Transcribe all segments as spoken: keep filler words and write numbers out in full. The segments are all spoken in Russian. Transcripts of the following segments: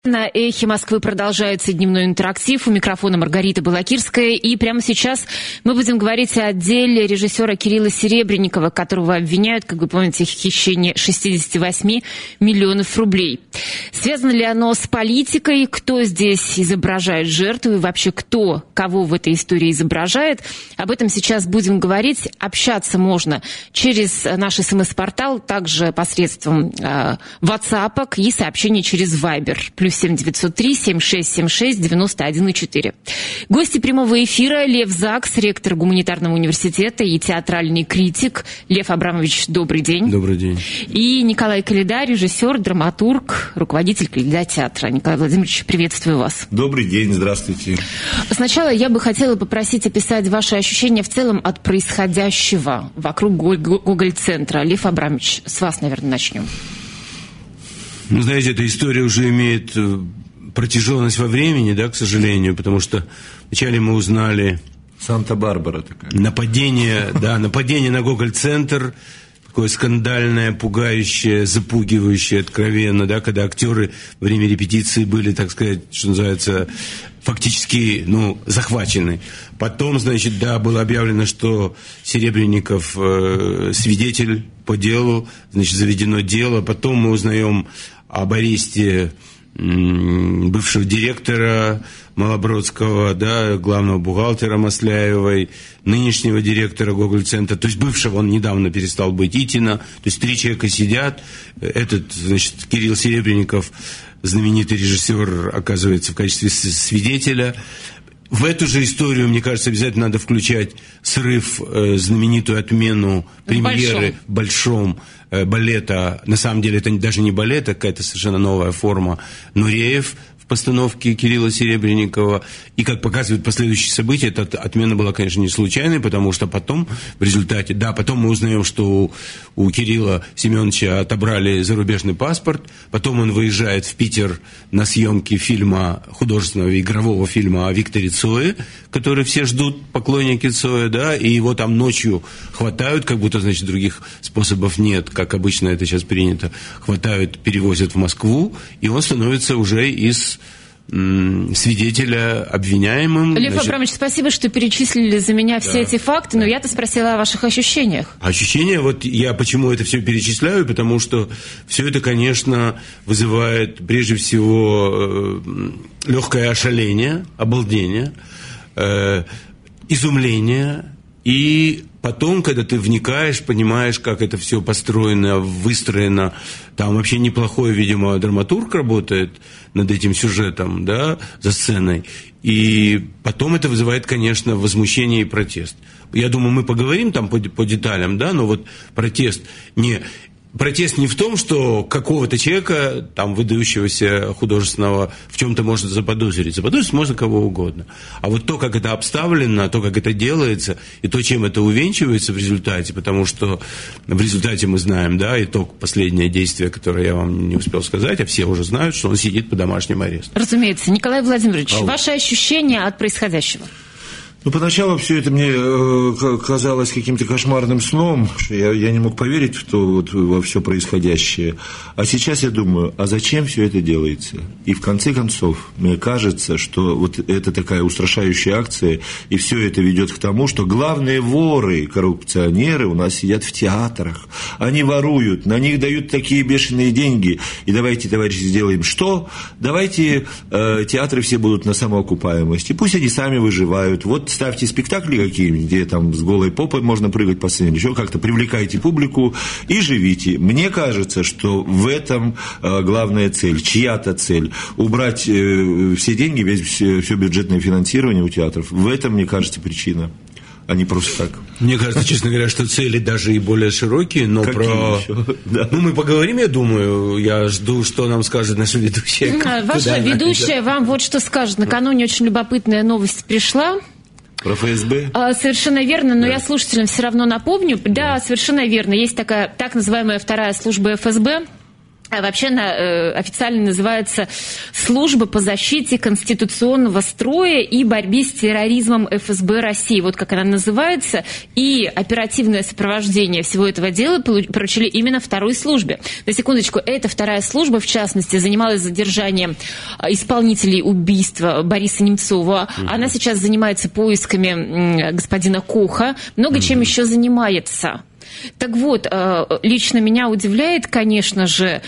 На «Эхе Москвы» продолжается дневной интерактив. У микрофона Маргарита Балакирская. И прямо сейчас мы будем говорить о деле режиссера Кирилла Серебренникова, которого обвиняют, как вы помните, в хищении шестьдесят восемь миллионов рублей. Связано ли оно с политикой? Кто здесь изображает жертву? И вообще кто кого в этой истории изображает? Об этом сейчас будем говорить. Общаться можно через наш СМС-портал, также посредством э, WhatsApp и сообщения через Viber. Плюс семь девятьсот три семь шесть семь шесть девяносто один четыре. Гости прямого эфира: Лев Загс, ректор гуманитарного университета и театральный критик. Лев Абрамович, добрый день. Добрый день. И Николай Коляда, режиссер, драматург, руководитель Коляда театра. Николай Владимирович, приветствую вас. Добрый день, здравствуйте. Сначала я бы хотела попросить описать ваши ощущения в целом от происходящего вокруг Гоголь-центра. Лев Абрамович, с вас, наверное, начнем. Ну, знаете, эта история уже имеет протяженность во времени, да, к сожалению, потому что вначале мы узнали... Санта-Барбара такая. Нападение, да, нападение на Гоголь-центр, такое скандальное, пугающее, запугивающее откровенно, да, когда актеры во время репетиции были, так сказать, что называется, фактически, ну, захвачены. Потом, значит, да, было объявлено, что Серебренников э, свидетель по делу, значит, заведено дело. Потом мы узнаем об аресте м, бывшего директора Малобродского, да, главного бухгалтера Масляевой, нынешнего директора Гоголь-центра, то есть бывшего, он недавно перестал быть, Итина, то есть три человека сидят. Этот, значит, Кирилл Серебренников, знаменитый режиссер, оказывается в качестве свидетеля. В эту же историю, мне кажется, обязательно надо включать срыв, э, знаменитую отмену премьеры в большом, большом э, балета. На самом деле это даже не балет, а какая-то совершенно новая форма. Нуреев в постановке Кирилла Серебренникова. И, как показывают последующие события, эта отмена была, конечно, не случайной, потому что потом, в результате, да, потом мы узнаем, что у, у Кирилла Семеновича отобрали зарубежный паспорт, потом он выезжает в Питер на съемки фильма, художественного игрового фильма о Викторе Цое, который все ждут, поклонники Цоя, да, и его там ночью хватают, как будто, значит, других способов нет, как обычно это сейчас принято, хватают, перевозят в Москву, и он становится уже из свидетеля обвиняемым. Лев значит... Абрамович, спасибо, что перечислили за меня все да, эти факты, но да. я-то спросила о ваших ощущениях. Ощущения, вот я почему это все перечисляю, потому что все это, конечно, вызывает прежде всего легкое ошаление, обалдение, э, изумление, и потом, когда ты вникаешь, понимаешь, как это все построено, выстроено, там вообще неплохой, видимо, драматург работает над этим сюжетом, да, за сценой. И потом это вызывает, конечно, возмущение и протест. Я думаю, мы поговорим там по, по деталям, да, но вот протест не... Протест не в том, что какого-то человека, там, выдающегося художественного, в чем-то можно заподозрить. Заподозрить можно кого угодно. А вот то, как это обставлено, то, как это делается, и то, чем это увенчивается в результате, потому что в результате мы знаем, да, итог, последнее действие, которое я вам не успел сказать, а все уже знают, что он сидит под домашним арестом. Разумеется. Николай Владимирович, Алло. Ваши ощущения от происходящего? Ну, поначалу все это мне э, казалось каким-то кошмарным сном, что я, я не мог поверить в то, вот, во все происходящее. А сейчас я думаю, а зачем все это делается? И в конце концов, мне кажется, что вот это такая устрашающая акция, и все это ведет к тому, что главные воры, коррупционеры у нас сидят в театрах. Они воруют, на них дают такие бешеные деньги. И давайте, товарищи, сделаем что? Давайте э, театры все будут на самоокупаемости. Пусть они сами выживают. Вот ставьте спектакли какие-нибудь, где там с голой попой можно прыгать по сцене, еще как-то привлекайте публику и живите. Мне кажется, что в этом э, главная цель, чья-то цель. Убрать э, все деньги, весь, все, все бюджетное финансирование у театров. В этом, мне кажется, причина. А не просто так. Мне кажется, честно говоря, что цели даже и более широкие, но какие про... еще? Да. Ну, мы поговорим, я думаю. Я жду, что нам скажет наша ведущая. Ваша ведущая вам вот что скажет. Накануне очень любопытная новость пришла. Про эф эс бэ? А, совершенно верно, но да. я слушателям все равно напомню. Да, совершенно верно. Есть такая так называемая вторая служба эф эс бэ. А вообще она э, официально называется «Служба по защите конституционного строя и борьбе с терроризмом эф эс бэ России». Вот как она называется. И оперативное сопровождение всего этого дела поручили именно второй службе. На секундочку, эта вторая служба, в частности, занималась задержанием исполнителей убийства Бориса Немцова. Угу. Она сейчас занимается поисками господина Коха. Много угу. чем еще занимается. Так вот, лично меня удивляет, конечно же,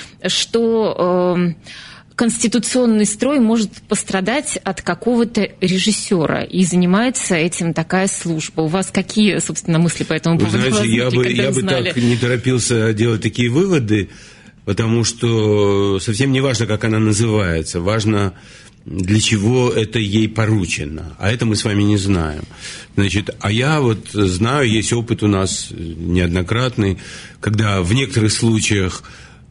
что конституционный строй может пострадать от какого-то режиссера, и занимается этим такая служба. У вас какие, собственно, мысли по этому поводу? Вы знаете, я бы, я бы так не торопился делать такие выводы, потому что совсем не важно, как она называется, важно, для чего это ей поручено. А это мы с вами не знаем. Значит, а я вот знаю, есть опыт у нас неоднократный, когда в некоторых случаях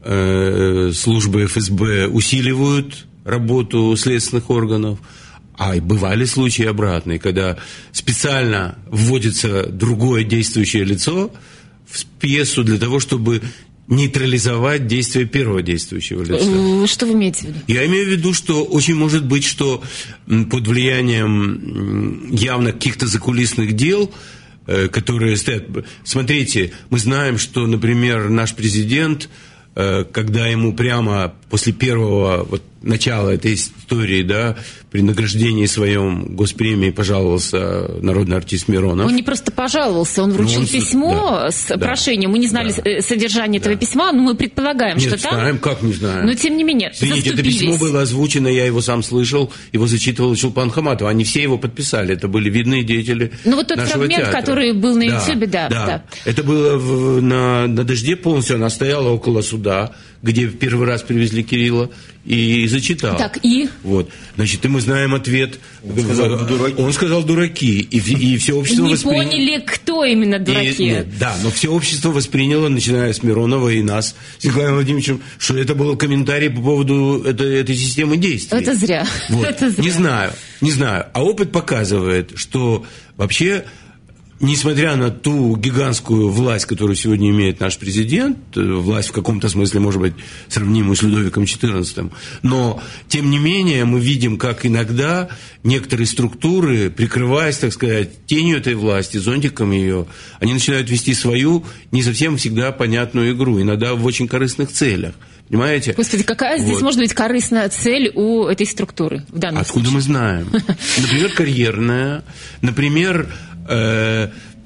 э, службы эф эс бэ усиливают работу следственных органов, а бывали случаи обратные, когда специально вводится другое действующее лицо в пьесу для того, чтобы нейтрализовать действие первого действующего лица. Что вы имеете в виду? Я имею в виду, что очень может быть, что под влиянием явно каких-то закулисных дел, которые стоят... Смотрите, мы знаем, что, например, наш президент, когда ему прямо после первого вот, начала этой истории, да, при награждении своем госпремии пожаловался народный артист Миронов. Он не просто пожаловался, он вручил он, письмо да, с да, прошением. Мы не знали да, содержание да. этого письма, но мы предполагаем, Нет, что там... знаем, как не знаем. Но тем не менее, Извините, это письмо было озвучено, я его сам слышал, его зачитывал Чулпан Хаматова. Они все его подписали, это были видные деятели Ну вот тот нашего фрагмент, театра. который был на Ютьюбе, да, да, да. да. Это было в, на, на «Дожде» полностью, она стояла около суда, где первый раз привезли Кирилла, и зачитал. Так, и? Вот. Значит, и мы знаем ответ. Он сказал дураки. Он сказал дураки. И, и все общество Не восприняло... поняли, кто именно дураки. И, нет, да, но все общество восприняло, начиная с Миронова и нас, с Николаем Владимировичем, что это был комментарий по поводу этой, этой системы действий. Это зря. Вот. Это зря. Не знаю, не знаю. А опыт показывает, что вообще... Несмотря на ту гигантскую власть, которую сегодня имеет наш президент, власть в каком-то смысле, может быть, сравнимую с Людовиком четырнадцатым, но, тем не менее, мы видим, как иногда некоторые структуры, прикрываясь, так сказать, тенью этой власти, зонтиком ее, они начинают вести свою не совсем всегда понятную игру, иногда в очень корыстных целях. Понимаете? Господи, какая здесь вот. может быть корыстная цель у этой структуры в данном Откуда случае? мы знаем? Например, карьерная, например... Э,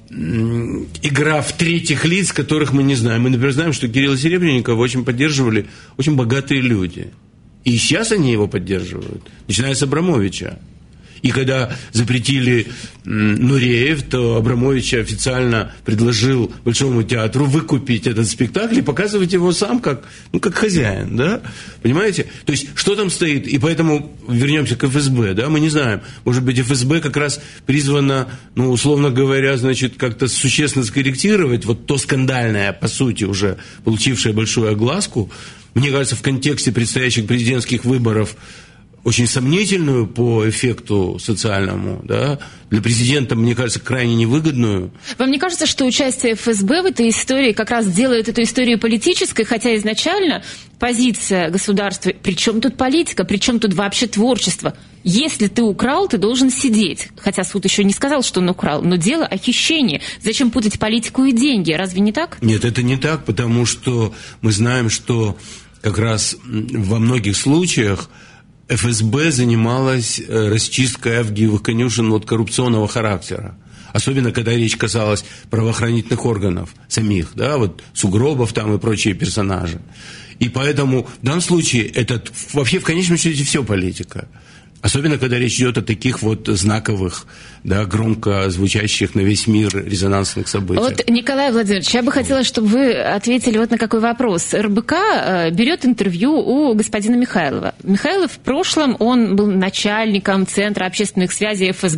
игра в третьих лиц, которых мы не знаем. Мы, например, знаем, что Кирилла Серебренникова очень поддерживали очень богатые люди. И сейчас они его поддерживают, начиная с Абрамовича. И когда запретили Нуреев, то Абрамович официально предложил Большому театру выкупить этот спектакль и показывать его сам как, ну, как хозяин, да? Понимаете? То есть, что там стоит? И поэтому вернемся к эф эс бэ, да? Мы не знаем. Может быть, эф эс бэ как раз призвана, ну, условно говоря, значит, как-то существенно скорректировать вот то скандальное, по сути, уже получившее большую огласку. Мне кажется, в контексте предстоящих президентских выборов очень сомнительную по эффекту социальному, да, для президента, мне кажется, крайне невыгодную. Вам не кажется, что участие эф эс бэ в этой истории как раз делает эту историю политической, хотя изначально позиция государства, при чем тут политика, при чем тут вообще творчество? Если ты украл, ты должен сидеть. Хотя суд еще не сказал, что он украл, но дело о хищении. Зачем путать политику и деньги? Разве не так? Нет, это не так, потому что мы знаем, что как раз во многих случаях эф эс бэ занималась расчисткой авгиевых конюшен от коррупционного характера. Особенно, когда речь касалась правоохранительных органов самих, да, вот Сугробов там и прочие персонажи. И поэтому в данном случае это вообще в конечном счете все политика. Особенно, когда речь идет о таких вот знаковых, да, громко звучащих на весь мир резонансных событиях. Вот, Николай Владимирович, я бы хотела, чтобы вы ответили вот на какой вопрос. эр бэ ка берет интервью у господина Михайлова. Михайлов в прошлом, он был начальником Центра общественных связей эф эс бэ.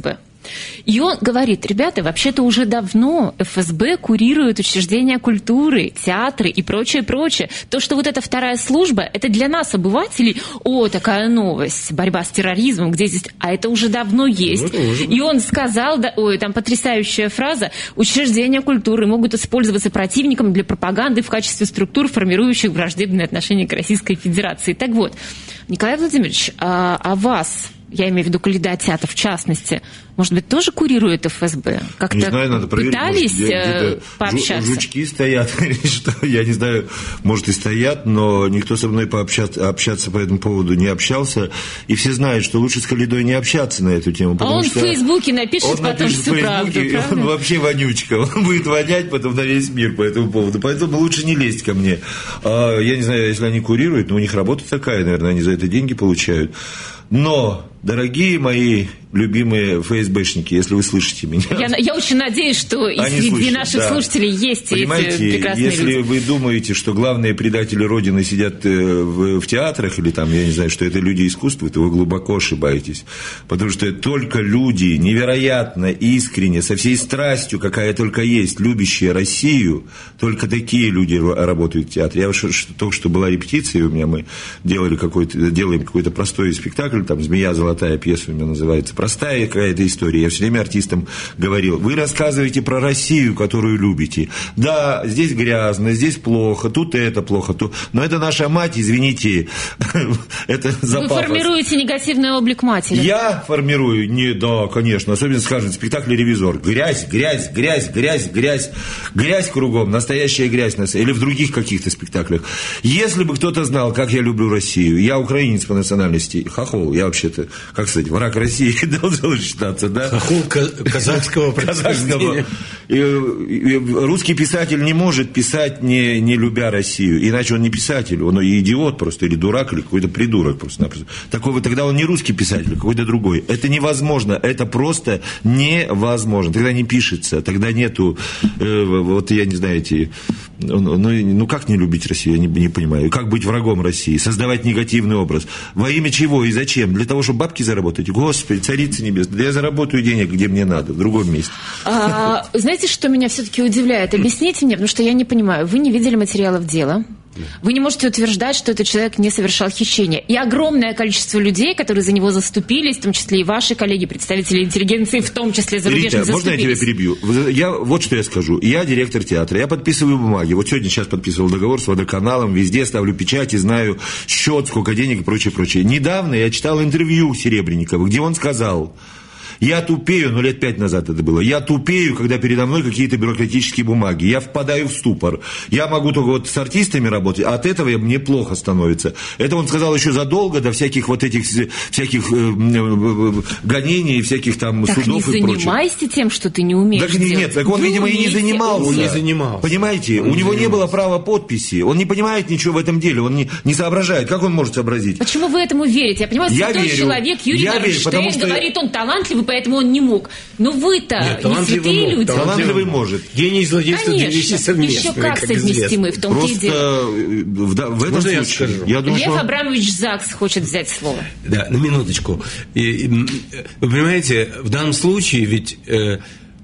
И он говорит: ребята, вообще-то уже давно эф эс бэ курирует учреждения культуры, театры и прочее, прочее. То, что вот эта вторая служба, это для нас, обывателей, о, такая новость, борьба с терроризмом, где здесь... А это уже давно есть. Ну, уже... И он сказал, да, ой, там потрясающая фраза: учреждения культуры могут использоваться противником для пропаганды в качестве структур, формирующих враждебные отношения к Российской Федерации. Так вот, Николай Владимирович, а, а вас... Я имею в виду кандидата в частности, может быть, тоже курирует эф эс бэ? Как-то не знаю, надо проверить, пытались может, пообщаться? Жучки стоят, что, я не знаю, может, и стоят, но никто со мной пообщаться, общаться по этому поводу не общался. И все знают, что лучше с Калидой не общаться на эту тему. А он в Фейсбуке напишет он потом напишет всю правду, правда? Он вообще вонючка, он будет вонять потом на весь мир по этому поводу. Поэтому лучше не лезть ко мне. А, я не знаю, если они курируют, но у них работа такая, наверное, они за это деньги получают. Но, дорогие мои любимые эф эс бэшники, если вы слышите меня... Я, я очень надеюсь, что и среди слышат, наших да. слушателей есть Понимаете, эти прекрасные если люди. Вы думаете, что главные предатели Родины сидят в, в театрах, или там, я не знаю, что это люди искусства, то вы глубоко ошибаетесь. Потому что только люди невероятно искренне, со всей страстью, какая только есть, любящие Россию, только такие люди работают в театре. Я что, что, только что была репетиция, у меня мы делали какой-то, делаем какой-то простой спектакль, там «Змея золотая», пьеса у меня называется. Простая какая-то история. Я все время артистам говорил: вы рассказываете про Россию, которую любите. Да, здесь грязно, здесь плохо, тут это плохо, тут... но это наша мать, извините, это за Вы пафос. формируете негативный облик матери. Я формирую? Не, да, конечно. Особенно, скажем, в спектакле «Ревизор». Грязь, грязь, грязь, грязь, грязь. Грязь кругом, настоящая грязь. Или в других каких-то спектаклях. Если бы кто-то знал, как я люблю Россию, я украинец по национальности, хохол, я вообще-то, как сказать, враг России должен считаться, да? Хохол казахского происхождения. Русский писатель не может писать, не, не любя Россию, иначе он не писатель, он и идиот просто, или дурак, или какой-то придурок просто-напросто. Такого, тогда он не русский писатель, а какой-то другой. Это невозможно, это просто невозможно. Тогда не пишется, тогда нету, э, вот я не знаю, эти... Ну, ну как не любить Россию, я не, не понимаю. Как быть врагом России, создавать негативный образ? Во имя чего и зачем? Для того, чтобы бабки заработать? Господи, царица небесная, да я заработаю денег, где мне надо, в другом месте. А, знаете, что меня все-таки удивляет? Объясните мне, потому что я не понимаю. Вы не видели материалов дела? Вы не можете утверждать, что этот человек не совершал хищения. И огромное количество людей, которые за него заступились, в том числе и ваши коллеги, представители интеллигенции, в том числе зарубежные, Рита, заступились. можно я тебя перебью? Я, вот что я скажу. Я директор театра, я подписываю бумаги. Вот сегодня сейчас подписывал договор с водоканалом, везде ставлю печати, знаю счет, сколько денег и прочее, прочее. Недавно я читал интервью Серебренникова, где он сказал: я тупею, ну лет пять назад это было, я тупею, когда передо мной какие-то бюрократические бумаги, я впадаю в ступор, я могу только вот с артистами работать, а от этого мне плохо становится. Это он сказал еще задолго до всяких вот этих, всяких э, гонений, всяких там так судов и прочее. Так не занимайся тем, что ты не умеешь так, делать. Нет, так он, Вы видимо, умеете, и не занимался. Он не занимался. Понимаете, он у него занимался. Не было права подписи, он не понимает ничего в этом деле, он не, не соображает, как он может сообразить. Почему вы этому верите? Я понимаю, я святой верю. человек Юрий я Норнштейн верю, что... говорит, он талантливый, поэтому он не мог. Но вы-то Нет, не святые люди. Талантливый может. Гений и злодейство две вещи совместные. Еще как, как совместимы, в том-то и дело. В, да, в этом Можно случае, я скажу? Я думаю, Лев что... Абрамович Загс хочет взять слово. Да, на минуточку. И, и, вы понимаете, в данном случае ведь э,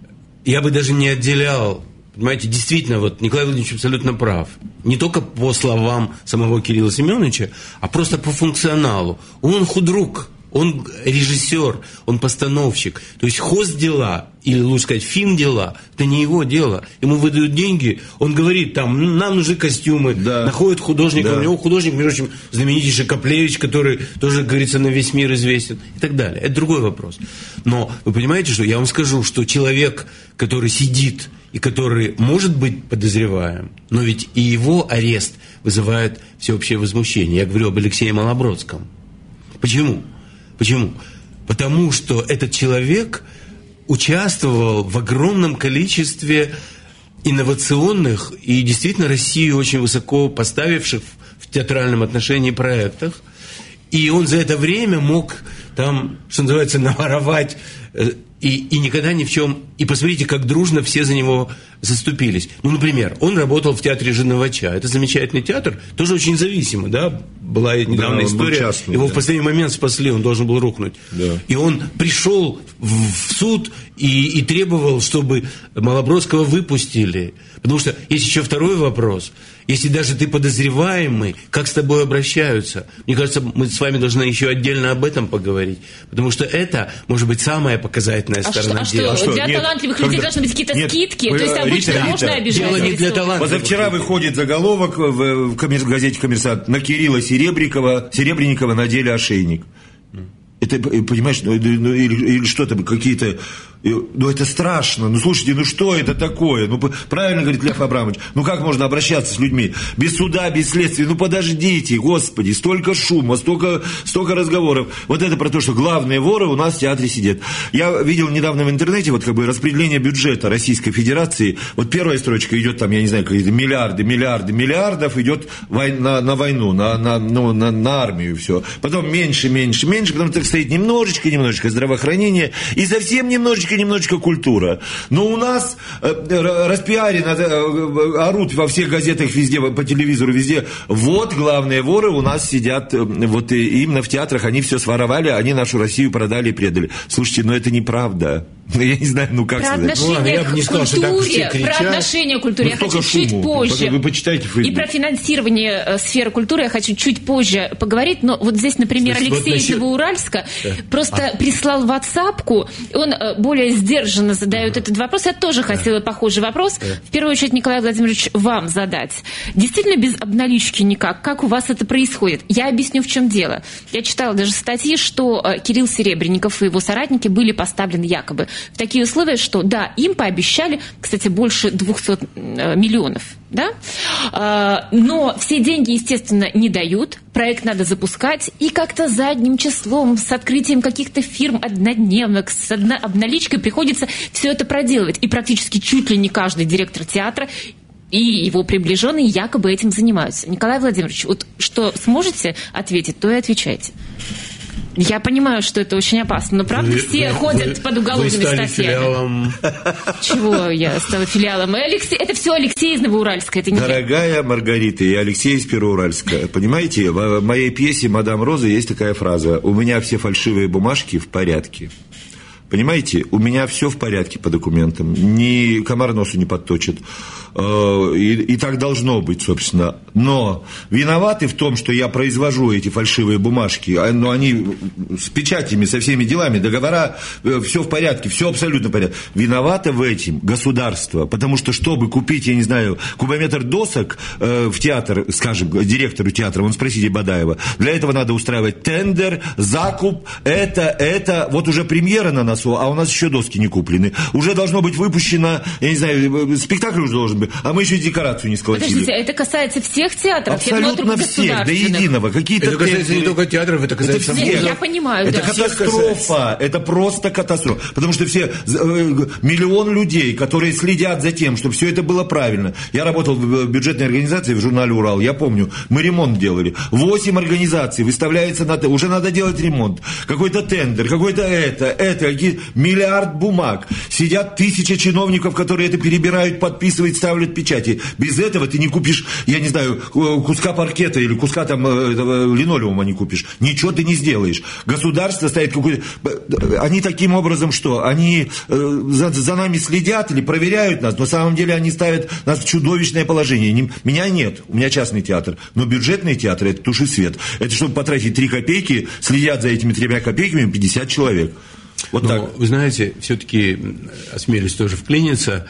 я бы даже не отделял. Понимаете, действительно, вот Николай Владимирович абсолютно прав. Не только по словам самого Кирилла Семеновича, а просто по функционалу. Он худрук. Он режиссер, он постановщик. То есть хоздела, или лучше сказать, финдела, это не его дело. Ему выдают деньги, он говорит, там, нам нужны костюмы, да. Находит художника, да. У него художник, между прочим, знаменитейший Коплевич, который тоже, как говорится, на весь мир известен, и так далее. Это другой вопрос. Но вы понимаете, что я вам скажу, что человек, который сидит и который может быть подозреваем, но ведь и его арест вызывает всеобщее возмущение. Я говорю об Алексее Малобродском. Почему? Почему? Потому что этот человек участвовал в огромном количестве инновационных и действительно Россию очень высоко поставивших в театральном отношении проектах. И он за это время мог там, что называется, наворовать и, и никогда ни в чем... И посмотрите, как дружно все за него заступились. Ну, например, он работал в театре Женовача. Это замечательный театр, тоже очень зависимый, да, была недавно да, история, частный, его да. в последний момент спасли, он должен был рухнуть. Да. И он пришел в, в суд и, и требовал, чтобы Малобродского выпустили. Потому что есть еще второй вопрос. Если даже ты подозреваемый, как с тобой обращаются? Мне кажется, мы с вами должны еще отдельно об этом поговорить. Потому что это, может быть, самая показательная а сторона что, дела. А что, а для нет, талантливых когда... людей должны быть какие-то нет, скидки? вы, То есть обычно Рита, можно Рита, обижать? дело не для талантливых. Позавчера выходит заголовок в, в коммер... газете «Коммерсант» на Кирилла Серебрякова, Серебренникова надели ошейник. Это, понимаешь, ну, или, или что-то, какие-то... Ну, это страшно. Ну, слушайте, ну что это такое? Ну, правильно говорит Лев Абрамович. Ну, как можно обращаться с людьми? Без суда, без следствия. Ну, подождите, господи, столько шума, столько, столько разговоров. Вот это про то, что главные воры у нас в театре сидят. Я видел недавно в интернете вот как бы распределение бюджета Российской Федерации. Вот первая строчка идет там, я не знаю, какие-то миллиарды, миллиарды, миллиардов идет на, на войну, на, на, ну, на, на армию, все. Потом меньше, меньше, меньше, потом так стоит немножечко, немножечко здравоохранение и совсем немножечко немножечко культура. Но у нас э, распиарено, э, орут во всех газетах везде, по телевизору везде. Вот главные воры у нас сидят, э, вот и, именно в театрах, они все своровали, они нашу Россию продали и предали. Слушайте, ну это неправда. Я не знаю, ну как про сказать. отношение ну, я бы не сказал, к культуре, что так про отношение к культуре ну, я хочу шуму. чуть позже. Вы почитайте Facebook. И про финансирование э, сферы культуры я хочу чуть позже поговорить. Но вот здесь, например, Значит, Алексей вот из насчет... Новоуральска да. просто а. прислал ватсапку. Он э, более сдержанно задает этот вопрос. Я тоже да. хотела похожий вопрос. Да. В первую очередь, Николай Владимирович, вам задать. Действительно без обналички никак? Как у вас это происходит? Я объясню, в чем дело. Я читала даже статьи, что э, Кирилл Серебренников и его соратники были поставлены якобы в такие условия, что, да, им пообещали, кстати, больше двухсот миллионов, да, но все деньги, естественно, не дают, проект надо запускать, и как-то задним числом, с открытием каких-то фирм однодневных, с обналичкой приходится все это проделывать, и практически чуть ли не каждый директор театра и его приближенные якобы этим занимаются. Николай Владимирович, вот что сможете ответить, то и отвечайте. Я понимаю, что это очень опасно, но правда вы, все вы, ходят вы, под уголовными вы стали статьями. Филиалом... Чего я стала филиалом? Алексей, это все Алексей из Новоуральска. Это не Дорогая я. Маргарита и Алексей из Первоуральска, понимаете, в моей пьесе «Мадам Роза» есть такая фраза: «У меня все фальшивые бумажки в порядке». Понимаете, у меня все в порядке по документам, ни комар носу не подточит. И, и так должно быть, собственно. Но виноваты в том, что я произвожу эти фальшивые бумажки, но они с печатями, со всеми делами, договора, все в порядке, все абсолютно в порядке. Виновато в этом государство, потому что, чтобы купить, я не знаю, кубометр досок э, в театр, скажем, директору театра, вон спросите Бадаева, для этого надо устраивать тендер, закуп, это, это, вот уже премьера на носу, а у нас еще доски не куплены. Уже должно быть выпущено, я не знаю, спектакль уже должен быть, а мы еще декорацию не сколотили. Подождите, это касается всех театров? Абсолютно всех, до единого. Какие-то это касается те... не только театров, это касается... Это всех. Я понимаю, это да. катастрофа, это просто катастрофа. Потому что все, миллион людей, которые следят за тем, чтобы все это было правильно. Я работал в бюджетной организации, в журнале «Урал», я помню, мы ремонт делали. Восемь организаций выставляется на... Уже надо делать ремонт. Какой-то тендер, какой-то это, это, какие... миллиард бумаг. Сидят тысячи чиновников, которые это перебирают, подписывают, ставят печати. Без этого ты не купишь, я не знаю, куска паркета или куска там этого линолеума не купишь. Ничего ты не сделаешь. Государство стоит какой-то... Они таким образом что? Они за, за нами следят или проверяют нас, но на самом деле они ставят нас в чудовищное положение. Не, меня нет, у меня частный театр, но бюджетный театр — это туши свет. Это чтобы потратить три копейки, следят за этими тремя копейками пятьдесят человек. Вот но, так. Вы знаете, все-таки осмелюсь тоже вклиниться,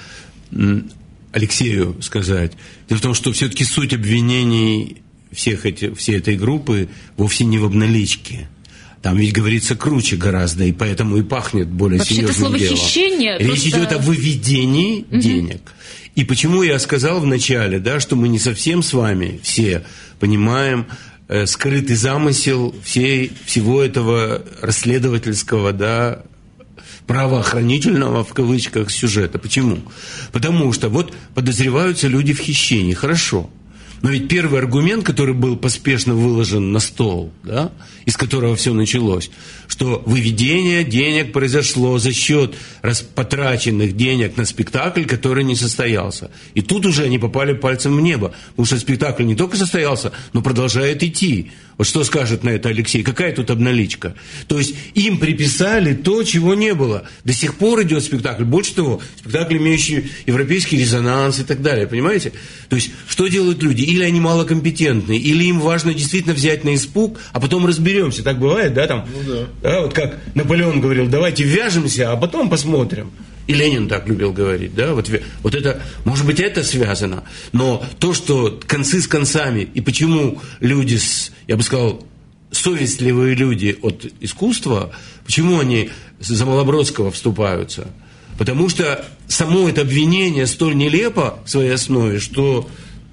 Алексею сказать. Дело в том, что все-таки суть обвинений всех эти, всей этой группы вовсе не в обналичке. Там ведь говорится круче гораздо, и поэтому и пахнет более вообще-то серьезным делом. Хищение Речь просто... идет о выведении угу. денег. И почему я сказал вначале, да, что мы не совсем с вами все понимаем э, скрытый замысел всей, всего этого расследовательского, да, правоохранительного, в кавычках, сюжета. Почему? Потому что вот подозреваются люди в хищении. Хорошо. Но ведь первый аргумент, который был поспешно выложен на стол, да, из которого все началось, что выведение денег произошло за счет потраченных денег на спектакль, который не состоялся. И тут уже они попали пальцем в небо, потому что спектакль не только состоялся, но продолжает идти. Вот что скажет на это Алексей? Какая тут обналичка? То есть им приписали то, чего не было. До сих пор идет спектакль. Больше того, спектакль, имеющий европейский резонанс и так далее. Понимаете? То есть что делают люди? Или они малокомпетентны, или им важно действительно взять на испуг, а потом разберемся. Так бывает, да? Там, ну, да. Да, вот как Наполеон говорил, давайте вяжемся, а потом посмотрим. И Ленин так любил говорить, да, вот, вот это, может быть, это связано, но то, что концы с концами, и почему люди, с, я бы сказал, совестливые люди от искусства, почему они за Малобродского вступаются? Потому что само это обвинение столь нелепо в своей основе, что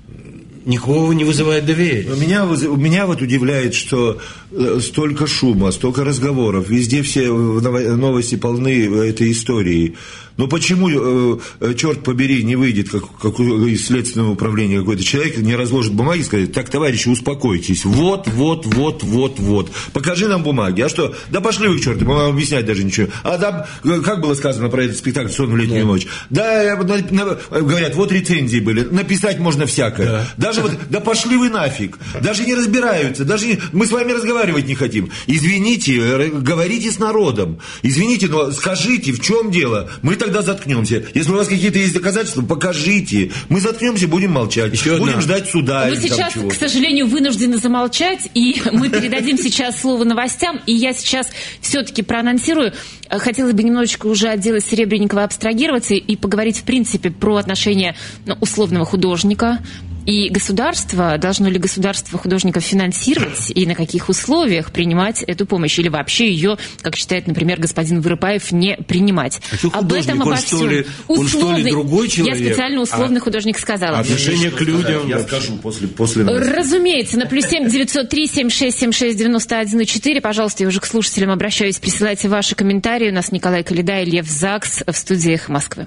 никого не вызывает доверия. Меня, меня вот удивляет, что столько шума, столько разговоров, везде все новости полны этой историей. Но почему, черт побери, не выйдет, как, как из следственного управления какой-то человек, не разложит бумаги и скажет: так, товарищи, успокойтесь, вот, вот, вот, вот, вот, покажи нам бумаги. А что? Да пошли вы к черту, мы вам объяснять даже ничего. А да, как было сказано про этот спектакль «Сон в летнюю ночь»? Да, говорят, вот рецензии были, написать можно всякое. Да. Даже вот, да пошли вы нафиг, даже не разбираются, даже не, мы с вами разговаривать не хотим. Извините, говорите с народом, извините, но скажите, в чем дело? Мы тогда заткнемся. Если у вас какие-то есть доказательства, покажите. Мы заткнемся, будем молчать. Еще будем одна. Ждать суда. Мы сейчас, к сожалению, вынуждены замолчать, и мы передадим сейчас слово новостям, и я сейчас все-таки проанонсирую. Хотелось бы немножечко уже от дела Серебренникова абстрагироваться и поговорить, в принципе, про отношения, ну, условного художника и государства. Должно ли государство художников финансировать и на каких условиях принимать эту помощь? Или вообще ее, как считает, например, господин Вырыпаев, не принимать? А Об этом, обо всем. Он, что ли, он что ли другой человек? Я специально условный а, художник сказала. Отношение к людям. Я скажу после, после Разумеется, на плюс семь девятьсот три семьдесят шесть семьдесят шесть девяносто один четыре. Пожалуйста, я уже к слушателям обращаюсь. Присылайте ваши комментарии. У нас Николай Коляда и Лев Закс в студии «Эхо Москвы».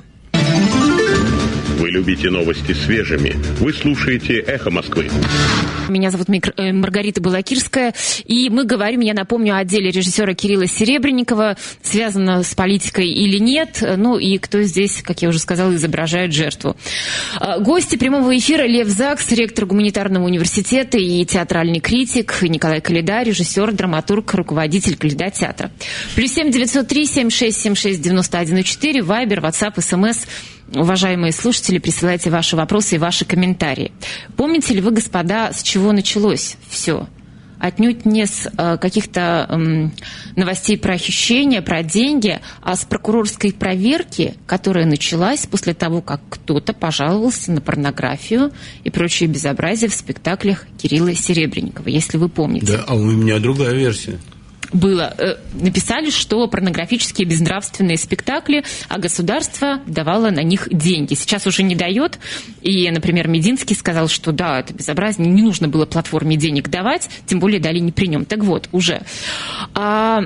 Вы любите новости свежими. Вы слушаете «Эхо Москвы». Меня зовут Маргарита Балакирская, и мы говорим, я напомню, о деле режиссера Кирилла Серебренникова, связано с политикой или нет, ну и кто здесь, как я уже сказала, изображает жертву. Гости прямого эфира: Лев Закс, ректор гуманитарного университета и театральный критик, Николай Коляда, режиссер, драматург, руководитель Коляда театра. Плюс семь девятьсот три семьдесят шесть семьдесят шесть девяносто один четыре, Вайбер, Ватсап, СМС. Уважаемые слушатели, присылайте ваши вопросы и ваши комментарии. Помните ли вы, господа, с чего началось все? Отнюдь не с э, каких-то э, новостей про хищения, про деньги, а с прокурорской проверки, которая началась после того, как кто-то пожаловался на порнографию и прочие безобразия в спектаклях Кирилла Серебренникова, если вы помните. Да, а у меня другая версия. Было. Написали, что порнографические безнравственные спектакли, а государство давало на них деньги. Сейчас уже не дает. И, например, Мединский сказал, что да, это безобразие, не нужно было платформе денег давать, тем более дали не при нем. Так вот, уже. А...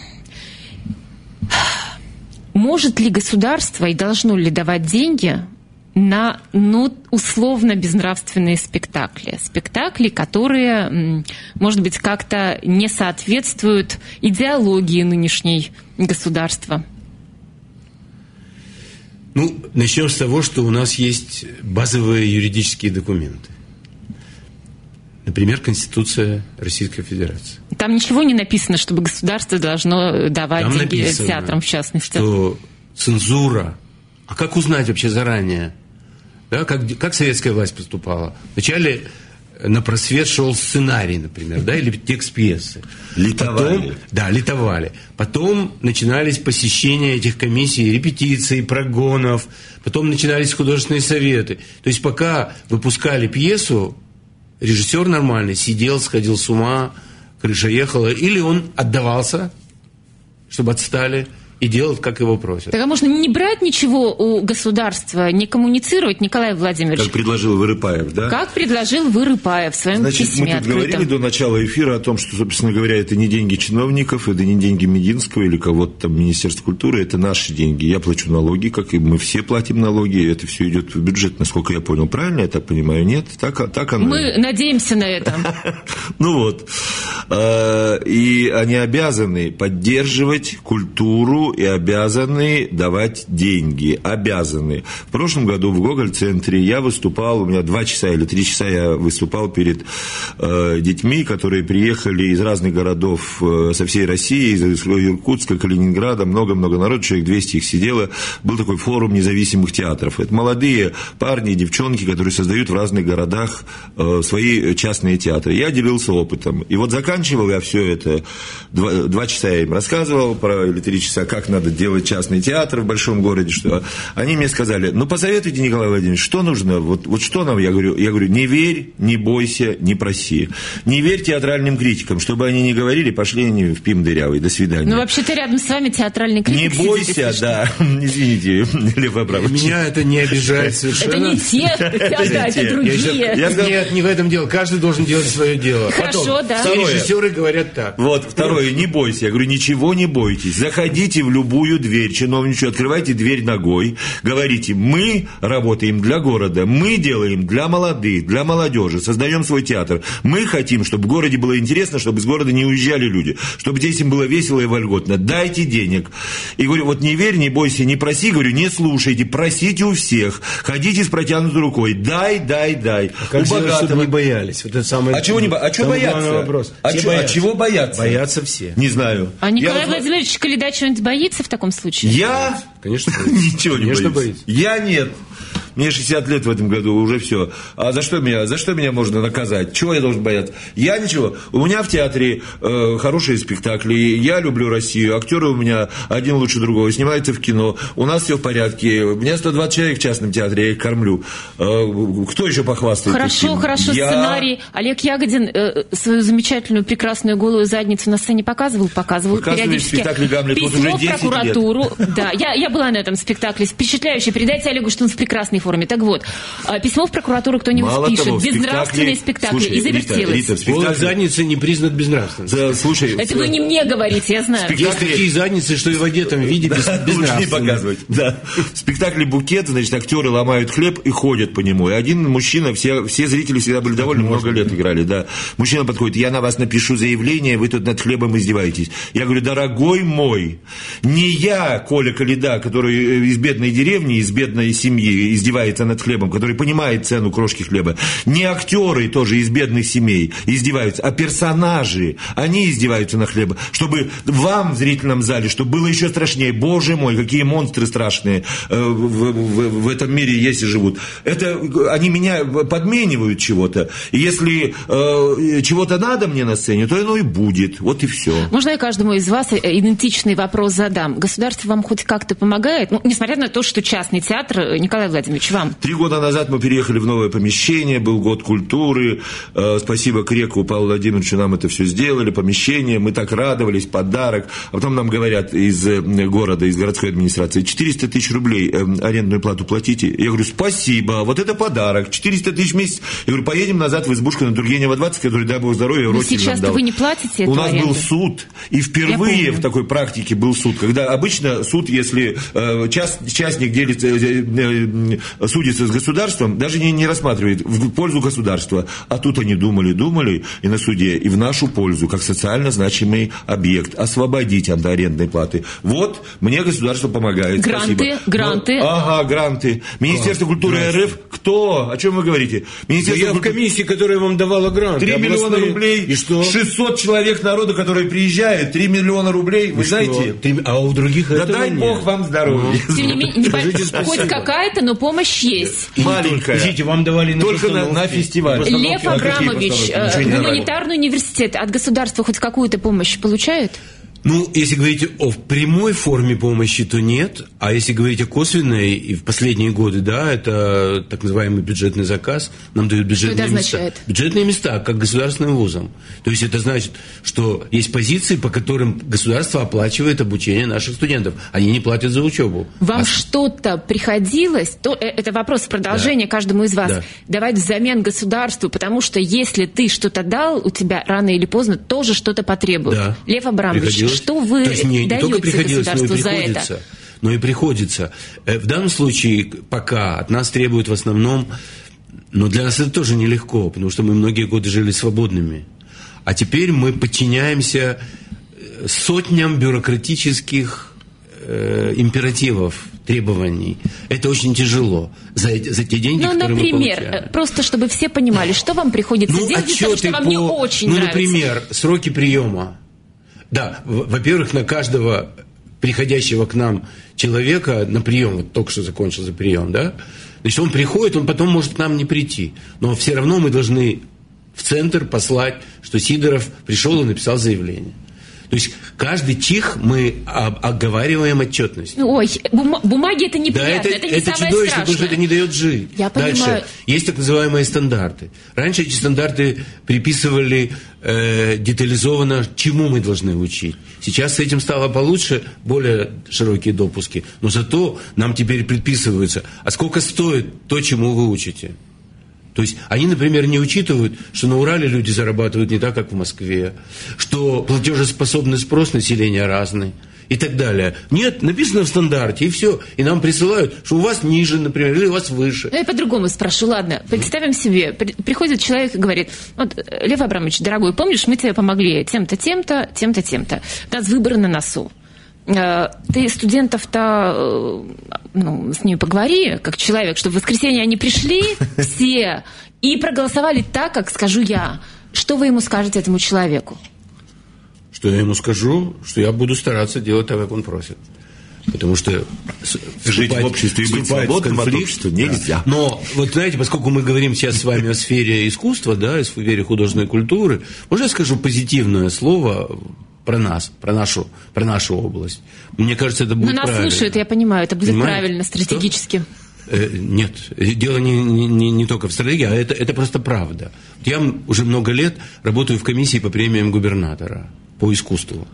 Может ли государство и должно ли давать деньги на, ну, условно безнравственные спектакли. Спектакли, которые, может быть, как-то не соответствуют идеологии нынешней государства. Ну, начнем с того, что у нас есть базовые юридические документы. Например, Конституция Российской Федерации. Там ничего не написано, чтобы государство должно давать Там деньги написано, театрам, в частности. Что цензура. А как узнать вообще заранее? Да, как, как советская власть поступала? Вначале на просвет шел сценарий, например, да, или текст пьесы. Литовали. Потом, да, литовали. Потом начинались посещения этих комиссий, репетиций, прогонов. Потом начинались художественные советы. То есть пока выпускали пьесу, режиссер нормальный сидел, сходил с ума, крыша ехала. Или он отдавался, чтобы отстали, и делать, как его просят. Так а можно не брать ничего у государства, не коммуницировать, Николай Владимирович? Как предложил Вырыпаев, да? Как предложил Вырыпаев в своем Значит, письме мы тут открытом. говорили до начала эфира о том, что, собственно говоря, это не деньги чиновников, это не деньги Мединского или кого-то там Министерства культуры, это наши деньги. Я плачу налоги, как и мы все платим налоги, это все идет в бюджет, насколько я понял. Правильно я так понимаю? Нет? Так, так оно. Мы надеемся на это. Ну вот. И они обязаны поддерживать культуру и обязаны давать деньги. Обязаны. В прошлом году в Гоголь-центре я выступал, у меня два часа или три часа я выступал перед детьми, которые приехали из разных городов со всей России, из Иркутска, Калининграда, много-много народу, человек двести их сидело. Был такой форум независимых театров. Это молодые парни и девчонки, которые создают в разных городах свои частные театры. Я делился опытом. И вот заканчивал я все это, два, два часа я им рассказывал про, или три часа, как надо делать частный театр в большом городе, что они мне сказали, ну, посоветуйте, Николай Владимирович, что нужно, вот, вот что нам, я говорю, я говорю, не верь, не бойся, не проси. Не верь театральным критикам, чтобы они не говорили, пошли они в пим дырявый, до свидания. Ну, вообще-то рядом с вами театральный критик. Не бойся, да, извините, Лев Абрамович. Меня это не обижает совершенно. Это не те, это другие. Нет, не в этом дело, каждый должен делать свое дело. Хорошо, да. Все режиссеры говорят так. Вот, второе, не бойся. Я говорю, ничего не бойтесь. Заходите в любую дверь чиновничью, открывайте дверь ногой, говорите, мы работаем для города, мы делаем для молодых, для молодежи, создаем свой театр. Мы хотим, чтобы в городе было интересно, чтобы из города не уезжали люди, чтобы здесь им было весело и вольготно. Дайте денег. И говорю, вот не верь, не бойся, не проси, говорю, не слушайте, просите у всех, ходите с протянутой рукой, дай, дай, дай. А как у богатого... чтобы не боялись? Вот это самое... А чего не боятся? А чего боятся? Вопрос. А, чё, боятся. А чего боятся? Боятся все. Не знаю. А Николай я... Владимирович Коляда что-нибудь боится в таком случае? Я? Конечно, боится. Ничего не Конечно, боюсь. боится. Я нет. Мне шестьдесят лет в этом году, уже все. А за что меня, за что меня можно наказать? Чего я должен бояться? Я ничего. У меня в театре э, хорошие спектакли. Я люблю Россию. Актеры у меня один лучше другого. Снимаются в кино. У нас все в порядке. У меня сто двадцать человек в частном театре. Я их кормлю. Э, кто еще похвастает? Хорошо, таким? хорошо. Я... Сценарий. Олег Ягодин э, свою замечательную, прекрасную голую задницу на сцене показывал? Показывал. Показывали в спектакле «Гамлет». Письмо Вот уже в прокуратуру. Да, я, я была на этом спектакле. Впечатляюще. Передайте Олегу, что он в прекрасной форме. Так вот, письмо в прокуратуру кто-нибудь Мало пишет. того, безнравственные спектакли. Слушай, И завертелось. Рита, Рита, Голая задница не признат безнравственным. За, слушай, это вы не мне говорите, я знаю. Есть такие задницы, что и в одетом виде без, лучше не показывать. Да. В спектакле «Букет», значит, актеры ломают хлеб и ходят по нему. И один мужчина, все, все зрители всегда были довольны, много лет играли, да. Мужчина подходит, я на вас напишу заявление, вы тут над хлебом издеваетесь. Я говорю, дорогой мой, не я, Коля Коляда, который из бедной деревни, из бедной семьи издевается над хлебом, который понимает цену крошки хлеба, не актеры тоже из бедных семей издеваются, а персонажи, они издеваются на хлебе, чтобы вам в зрительном зале, чтобы было еще страшнее. Боже мой, какие монстры страшные э, в, в, в этом мире есть и живут. Это они меня подменивают чего-то. И если э, чего-то надо мне на сцене, то оно и будет. Вот и все. Можно я каждому из вас идентичный вопрос задам? Государство вам хоть как-то помогает? Ну, несмотря на то, что частный театр, Николай Владимирович, вам? Три года назад мы переехали в новое помещение, был год культуры. Э, спасибо Креку Павлу Владимировичу, нам это все сделали, помещение, мы так радовались, подарок. А потом нам говорят из города, из городской администрации, четыреста тысяч рублей э, арендную плату платите. Я говорю, спасибо, вот это подарок, четыреста тысяч в месяц. Я говорю, поедем назад в избушку на Тургенева двадцать, который, дай бог здоровья, Но сейчас-то вы не платите эту У нас аренду? был суд, и впервые в такой практике был суд, когда обычно суд, если э, част, частник делится, э, э, судится с государством, даже не, не рассматривает в пользу государства. А тут они думали, думали, и на суде, и в нашу пользу, как социально значимый объект, освободить от арендной платы. Вот, мне государство помогает. Гранты, спасибо. гранты. Ну, ага, гранты. Министерство культуры РФ, кто? О чем вы говорите? Министерство да я культуры... в комиссии, которая вам давала гранты. три миллиона рублей. И что? шестьсот человек народу, которые приезжают, три миллиона рублей, вы и знаете? Три... А у других да этого дай нет. бог вам здоровья. Тем не менее, хоть какая-то, но помощь есть. Маленькая. Извините, вам давали на только на, на фестиваль. Лев Абрамович, гуманитарный университет от государства хоть какую-то помощь получает? Ну, если говорить о прямой форме помощи, то нет. А если говорить о косвенной, и в последние годы, да, это так называемый бюджетный заказ. Нам дают бюджетные места. Означает? Бюджетные места, как государственным вузам. То есть это значит, что есть позиции, по которым государство оплачивает обучение наших студентов. Они не платят за учебу. Вам а... что-то приходилось, то, это вопрос продолжения да. каждому из вас, да. давать взамен государству, потому что если ты что-то дал, у тебя рано или поздно тоже что-то потребуют. Да. Лев Абрамович, что вы даете не, не только приходилось, но и за приходится, это? Но и приходится. В данном случае пока от нас требуют в основном, но для нас это тоже нелегко, потому что мы многие годы жили свободными. А теперь мы подчиняемся сотням бюрократических э, императивов, требований. Это очень тяжело за, за те деньги, ну, которые например, мы получаем. Просто чтобы все понимали, что вам приходится ну, делать, потому что вам по, не очень ну, нравится. Например, сроки приема. Да, во-первых, на каждого приходящего к нам человека на прием, вот только что закончился прием, да, значит, он приходит, он потом может к нам не прийти. Но все равно мы должны в центр послать, что Сидоров пришел и написал заявление. То есть каждый чих мы оговариваем отчетность. Ой, бума- бумаги это неприятно, да, это, это, это не это самое чудовищно, страшное. потому что это не дает жить. Я Дальше. понимаю. Есть так называемые стандарты. Раньше эти стандарты приписывали э, детализованно, чему мы должны учить. Сейчас с этим стало получше, более широкие допуски. Но зато нам теперь предписывается, а сколько стоит то, чему вы учите. То есть они, например, не учитывают, что на Урале люди зарабатывают не так, как в Москве, что платежеспособный спрос населения разный и так далее. Нет, написано в стандарте, и все. И нам присылают, что у вас ниже, например, или у вас выше. Ну, я по-другому спрошу. Ладно, представим себе, при- приходит человек и говорит: вот, Лев Абрамович, дорогой, помнишь, мы тебе помогли тем-то, тем-то, тем-то, тем-то. У нас выборы на носу. Ты студентов-то, ну, с ними поговори, как человек, чтобы в воскресенье они пришли все и проголосовали так, как скажу я. Что вы ему скажете, этому человеку? Что я ему скажу? Что я буду стараться делать так, как он просит. Потому что жить в обществе и быть свободным от общества нельзя. Да. Но, вот знаете, поскольку мы говорим сейчас с вами о сфере искусства, да, о сфере художественной культуры, можно я скажу позитивное слово про нас, про нашу, про нашу область? Мне кажется, это будет Но нас правильно. слушают, я понимаю, это будет Понимаете? правильно, стратегически. Э, нет, дело не, не, не только в стратегии, а это, это просто правда. Я уже много лет работаю в комиссии по премиям губернатора по искусству.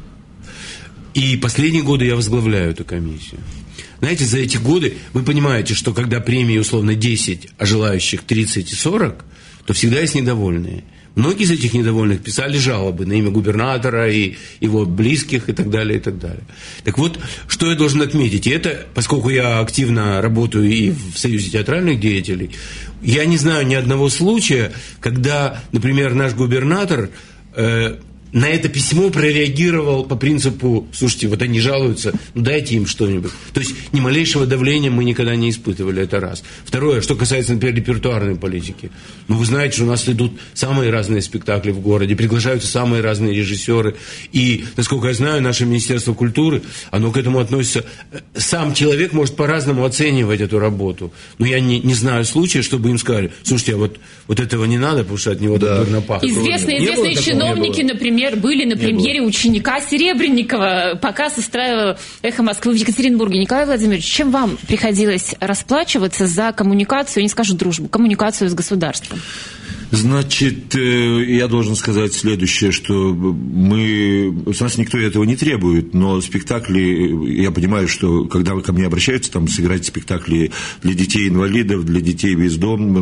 И последние годы я возглавляю эту комиссию. Знаете, за эти годы вы понимаете, что когда премии условно десять, а желающих тридцать и сорок, то всегда есть недовольные. Многие из этих недовольных писали жалобы на имя губернатора и его близких и так далее, и так далее. Так вот, что я должен отметить, и это, поскольку я активно работаю и в Союзе театральных деятелей, я не знаю ни одного случая, когда, например, наш губернатор э, на это письмо прореагировал по принципу: слушайте, вот они жалуются, ну дайте им что-нибудь. То есть ни малейшего давления мы никогда не испытывали, это раз. Второе, что касается, например, репертуарной политики. Ну вы знаете, что у нас идут самые разные спектакли в городе, приглашаются самые разные режиссеры. И, насколько я знаю, наше Министерство культуры, оно к этому относится. Сам человек может по-разному оценивать эту работу. Но я не, не знаю случая, чтобы им сказали: слушайте, а вот, вот этого не надо, потому что от него да. дурно пахнет. Известные, известные чиновники, например, были на премьере ученика Серебренникова. Показ устраивал «Эхо Москвы» в Екатеринбурге. Николай Владимирович, чем вам приходилось расплачиваться за коммуникацию, я не скажу дружбу, коммуникацию с государством? Значит, я должен сказать следующее, что мы, с нас никто этого не требует, но спектакли, я понимаю, что когда ко мне обращаются, там, сыграть спектакли для детей-инвалидов, для детей без дома,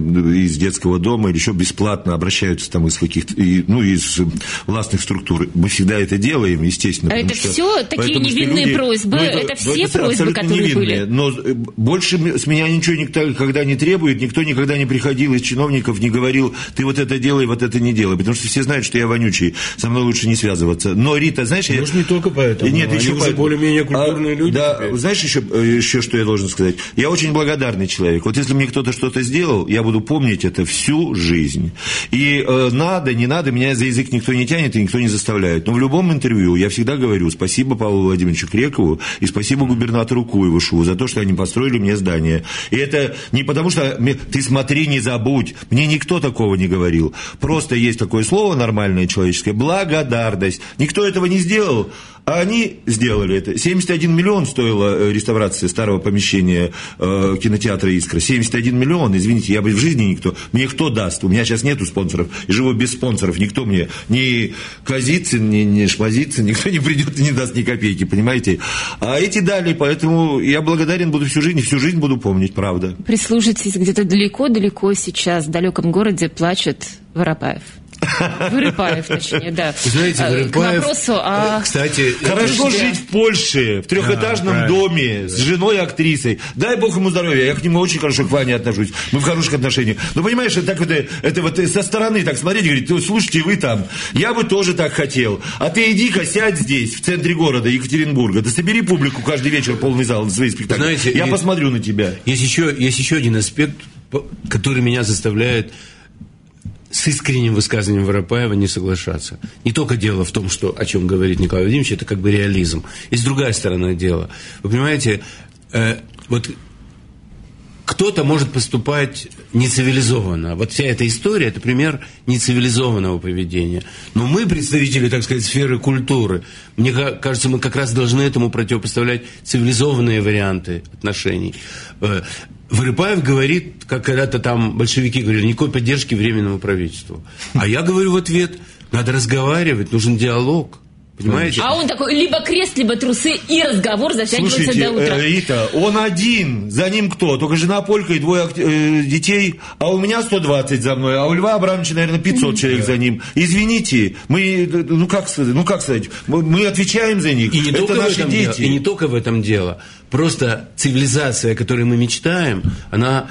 из детского дома, или еще бесплатно обращаются там из каких-то, ну, из властных структур, мы всегда это делаем, естественно. А это что, все такие невинные люди, просьбы, ну, это, это все это просьбы, которые невинные, были? Но больше с меня ничего никогда не требует, никто никогда не приходил из чиновников, не говорил: ты вот это делай, вот это не делай, потому что все знают, что я вонючий, со мной лучше не связываться. Но, Рита, знаешь... Может, я... не только поэтому, Нет, они еще уже по... более-менее культурные а, люди. Да, теперь. Знаешь, еще, еще что я должен сказать? Я очень благодарный человек. Вот если мне кто-то что-то сделал, я буду помнить это всю жизнь. И э, надо, не надо, меня за язык никто не тянет и никто не заставляет. Но в любом интервью я всегда говорю: спасибо Павлу Владимировичу Крекову и спасибо губернатору Куйвышеву за то, что они построили мне здание. И это не потому, что ты смотри, не забудь. Мне никто такого не говорил. Просто есть такое слово нормальное человеческое — благодарность. Никто этого не сделал, а они сделали это. семьдесят один миллион стоила реставрация старого помещения э, кинотеатра «Искра». семьдесят один миллион, извините, я бы в жизни никто... Мне кто даст? У меня сейчас нету спонсоров, я живу без спонсоров. Никто мне, ни Казицын, ни, ни Шмазицын, никто не придет и не даст ни копейки, понимаете? А эти дали, поэтому я благодарен буду всю жизнь, всю жизнь буду помнить, правда. Прислушайтесь, где-то далеко-далеко сейчас, в далеком городе плачут Воропаев. Вырыпаев, точнее, да. Знаете, Вырыпаев, к вопросу о... Кстати, хорошо это... жить в Польше, в трехэтажном да, доме, с женой-актрисой. Дай бог ему здоровья. Я к нему очень хорошо к Ване отношусь. Мы в хороших отношениях. Но понимаешь, это, так вот, это вот со стороны так смотреть, говорит, слушайте, вы там, я бы тоже так хотел. А ты иди-ка сядь здесь, в центре города, Екатеринбурга. Да собери публику каждый вечер, полный зал на свои спектакли. Знаете, я есть, посмотрю на тебя. Есть еще, есть еще один аспект, который меня заставляет с искренним высказыванием Воропаева не соглашаться. Не только дело в том, что, о чем говорит Николай Владимирович, это как бы реализм. Есть другая сторона дела. Вы понимаете, э, вот кто-то может поступать нецивилизованно. Вот вся эта история – это пример нецивилизованного поведения. Но мы, представители, так сказать, сферы культуры, мне кажется, мы как раз должны этому противопоставлять цивилизованные варианты отношений. Вырыпаев говорит, как когда-то там большевики говорили, никакой поддержки Временному правительству. А я говорю в ответ, надо разговаривать, нужен диалог. Понимаете? А он такой, либо крест, либо трусы, и разговор затягивается Слушайте, до утра. Э, Рита, он один, за ним кто? Только жена Полька и двое э, детей, а у меня сто двадцать за мной, а у Льва Абрамовича, наверное, пятьсот человек за ним. Извините, мы, ну как сказать, ну как сказать, мы отвечаем за них, и не это наши дети. Дело, и не только в этом дело, просто цивилизация, о которой мы мечтаем, она...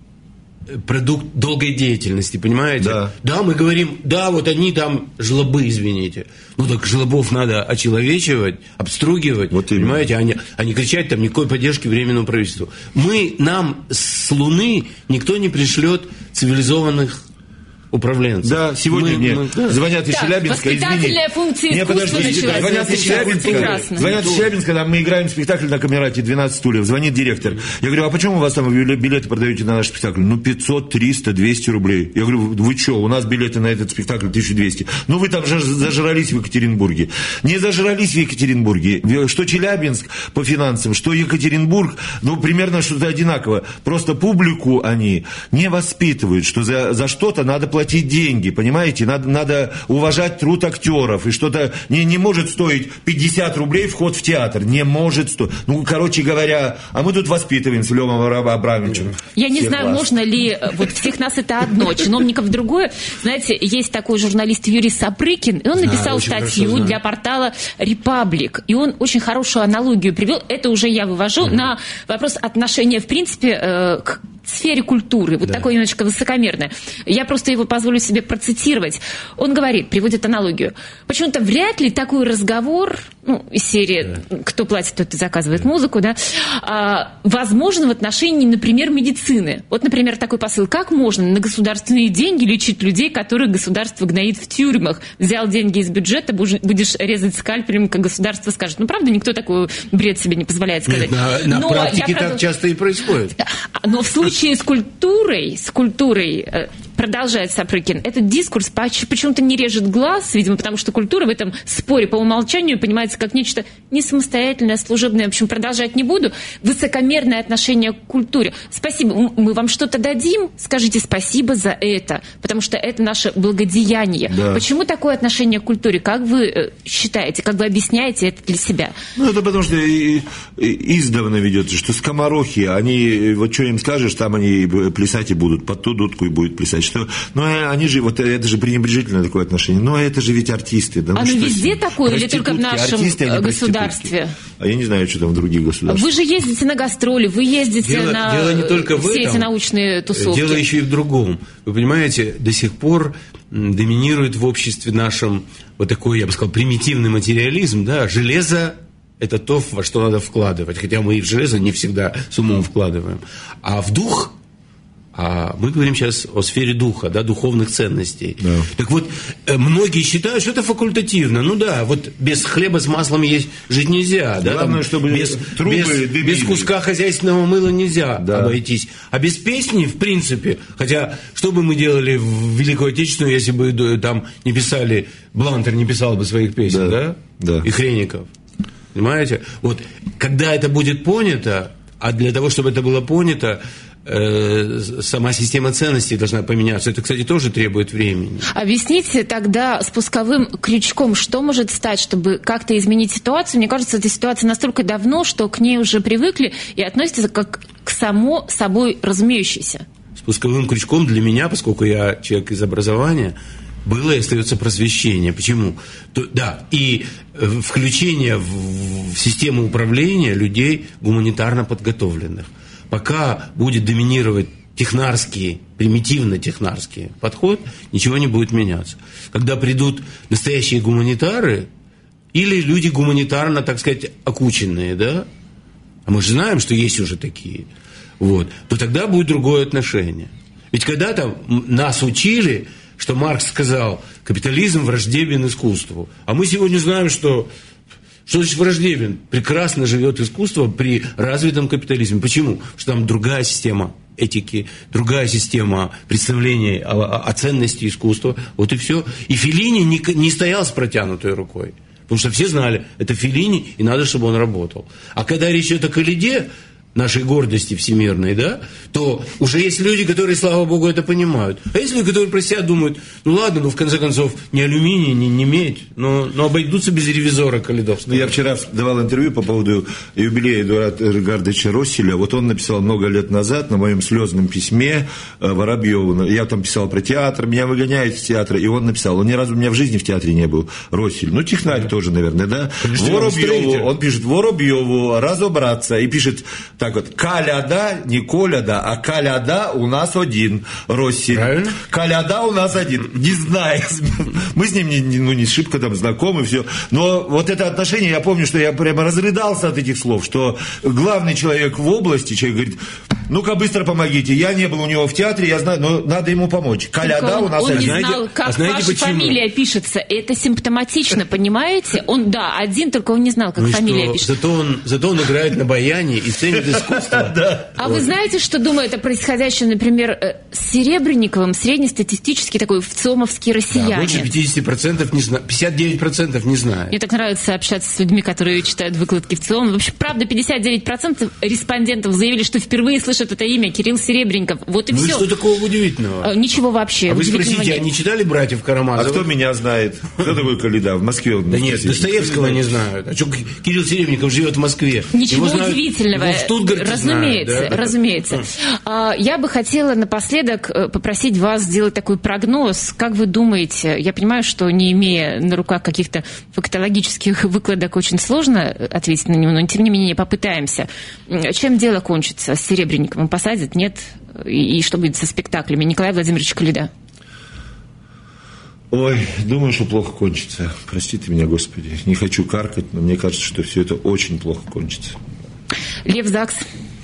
продукт долгой деятельности, понимаете? Да. Да, мы говорим, да, вот они там жлобы, извините. Ну так жлобов надо очеловечивать, обстругивать, вот понимаете? Они, они кричат там никакой поддержки Временному правительству. Мы, нам с Луны никто не пришлет цивилизованных управленцев. Да, сегодня мы, мне мы, да. звонят из так, Челябинска, воспитательная функция извини. искусства Не, началась. звонят из Челябинска, звонят из Челябинска, там мы играем спектакль на Камерате «двенадцать стульев», звонит директор. Я говорю, а почему у вас там билеты продаете на наш спектакль? Ну, пятьсот, триста, двести рублей. Я говорю, вы что, у нас билеты на этот спектакль тысяча двести. Ну, вы там же зажрались в Екатеринбурге. Не зажрались в Екатеринбурге. Что Челябинск по финансам, что Екатеринбург, ну, примерно что-то одинаково. Просто публику они не воспитывают, что за, за что-то надо платить деньги, понимаете, надо, надо уважать труд актеров, и что-то не, не может стоить пятьдесят рублей вход в театр, не может стоить. Ну, короче говоря, а мы тут воспитываем с Левом Абрамовичем. Я не знаю, класс. Можно ли, вот всех нас это одно, чиновников другое. Знаете, есть такой журналист Юрий Сапрыкин, и он написал знаю, статью для портала «Репаблик», и он очень хорошую аналогию привел, это уже я вывожу, mm-hmm. на вопрос отношения, в принципе, э, к сфере культуры, вот да. такое немножко высокомерное. Я просто его позволю себе процитировать. Он говорит, приводит аналогию. Почему-то вряд ли такой разговор, ну, из серии да. «Кто платит, тот и заказывает да. музыку», да, а, возможно в отношении, например, медицины. Вот, например, такой посыл. Как можно на государственные деньги лечить людей, которых государство гноит в тюрьмах? Взял деньги из бюджета, будешь резать скальпелем, как государство скажет. Ну, правда, никто такой бред себе не позволяет сказать. Нет, на, на практике так часто и происходит. Но в случае В случае с культурой, с культурой, продолжает Сапрыкин, этот дискурс почему-то не режет глаз, видимо, потому что культура в этом споре по умолчанию понимается как нечто не самостоятельное, служебное. В общем, продолжать не буду. Высокомерное отношение к культуре. Спасибо. Мы вам что-то дадим? Скажите спасибо за это, потому что это наше благодеяние. Да. Почему такое отношение к культуре? Как вы считаете, как вы объясняете это для себя? Ну, это потому что издавна ведется, что скоморохи, они, вот что им скажешь, там они плясать и будут, под ту дудку и будут плясать. Что, ну, они же, вот это же пренебрежительное такое отношение. Но это же ведь артисты. Да, ну, оно везде такое или только в нашем артисты, государстве? А я не знаю, что там в других государствах. Вы же ездите на гастроли, вы ездите дело, на дело не только в все этом, эти научные тусовки. Дело еще и в другом. Вы понимаете, до сих пор доминирует в обществе нашем вот такой, я бы сказал, примитивный материализм. Да? Железо – это то, во что надо вкладывать. Хотя мы и в железо не всегда с умом вкладываем. А в дух... А мы говорим сейчас о сфере духа, да, духовных ценностей. Да. Так вот, многие считают, что это факультативно. Ну да, вот без хлеба с маслом есть жить нельзя. Да, главное, там, чтобы без, трубы без, без куска хозяйственного мыла нельзя да. обойтись. А без песни, в принципе, хотя, что бы мы делали в Великую Отечественную, если бы там не писали, Блантер не писал бы своих песен, да? Да. И Хреников. Понимаете? Вот, когда это будет понято, а для того, чтобы это было понято, сама система ценностей должна поменяться. Это, кстати, тоже требует времени. Объясните тогда спусковым крючком, что может стать, чтобы как-то изменить ситуацию. Мне кажется, эта ситуация настолько давно, что к ней уже привыкли и относятся как к само собой разумеющейся. спусковым крючком для меня, поскольку я человек из образования, было и остается просвещение. Почему? То, да, и включение в, в систему управления людей гуманитарно подготовленных. Пока будет доминировать технарский, примитивно-технарский подход, ничего не будет меняться. Когда придут настоящие гуманитары или люди гуманитарно, так сказать, окученные, да, а мы же знаем, что есть уже такие, вот, то тогда будет другое отношение. Ведь когда-то нас учили, что Маркс сказал, капитализм враждебен искусству. А мы сегодня знаем, что, что значит враждебен. Прекрасно живет искусство при развитом капитализме. Почему? Потому что там другая система этики, другая система представлений о, о ценности искусства. Вот и все. И Феллини не, не стоял с протянутой рукой. Потому что все знали, это Феллини, и надо, чтобы он работал. А когда речь идет о Калиде, нашей гордости всемирной, да, то уже есть люди, которые, слава богу, это понимают. А есть люди, которые про себя думают, ну ладно, ну в конце концов, не алюминий, не, не медь, но, но обойдутся без ревизора Калидовского. Ну, я вчера давал интервью по поводу юбилея Эдуарда Ригардовича Росселя. Вот он написал много лет назад на моем слезном письме Воробьеву. Я там писал про театр, меня выгоняют из театра, и он написал, он ни разу у меня в жизни в театре не был, Россель. Ну, технарь да. тоже, наверное, да? Воробьеву, он пишет, Воробьеву разобраться, и пишет так вот, Каляда, не Коляда, а Каляда у нас один, Россель. Правильно? Каляда у нас один. Не знаю. Мы с ним не, не, ну, не шибко там знакомы, все. Но вот это отношение, я помню, что я прямо разрыдался от этих слов, что главный человек в области, человек говорит, ну-ка быстро помогите. Я не был у него в театре, я знаю, но надо ему помочь. Каляда он, у нас он один. Он не знал, как а знаете, ваша почему? Фамилия пишется. Это симптоматично, понимаете? Он, да, один, только он не знал, как ну фамилия что? пишется. Зато он, зато он играет на баяне и ценит искусство. Да. А вот. Вы знаете, что думает о происходящем, например, с Серебренниковым, среднестатистический такой вцомовский россиянин? Да, больше пятьдесят процентов не знает, пятьдесят девять процентов не знает. Мне так нравится общаться с людьми, которые читают выкладки в ЦИОМ. В общем, правда, пятьдесят девять процентов респондентов заявили, что впервые слышат это имя, Кирилл Серебренников. Вот и ну все. Что такого удивительного? Ничего вообще. А вы спросите, нет. они читали «Братьев Карамазовых»? А кто меня знает? Кто такой Калида? В Москве он. Да нет, Достоевского не знают. А что Кирилл Серебренников живет в Москве? Ничего удивительного. Его в Штутгарте разумеется, знают, да? разумеется. А, я бы хотела напоследок попросить вас сделать такой прогноз. Как вы думаете, я понимаю, что не имея на руках каких-то фактологических выкладок, очень сложно ответить на него, но тем не менее попытаемся. Чем дело кончится? С Серебренниковым посадят, нет? И, и что будет со спектаклями? Николай Владимирович Калида. Ой, думаю, что плохо кончится. Простите меня, Господи. Не хочу каркать, но мне кажется, что все это очень плохо кончится. Лев Загс.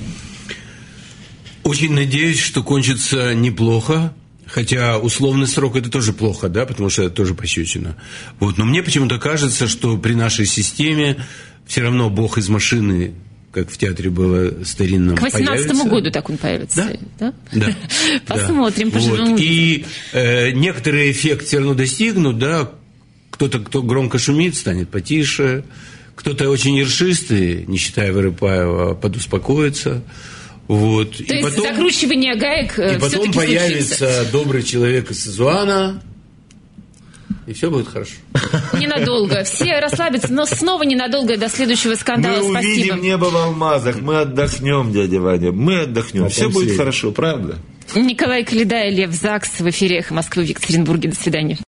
Очень надеюсь, что кончится неплохо. Хотя условный срок это тоже плохо, да, потому что это тоже пощечина. Вот. Но мне почему-то кажется, что при нашей системе все равно Бог из машины, как в театре было старинном, к восемнадцатому году так он появится. Да? Да. да. Посмотрим, да. поживем. Вот. И э, некоторый эффект все равно достигнут, да. Кто-то, кто громко шумит, станет потише. Кто-то очень ершистый, не считая Вырыпаева, подуспокоится. Вот. То и есть потом, закручивание гаек и потом появится случится. Добрый человек из Сызуана, и все будет хорошо. Ненадолго. Все расслабятся, но снова ненадолго до следующего скандала. Мы Спасибо. увидим небо в алмазах, мы отдохнем, дядя Ваня, мы отдохнем. А все будет свет. Хорошо, правда? Николай Калида и Лев Загс в эфире «Эхо Москвы» в Екатеринбурге. До свидания.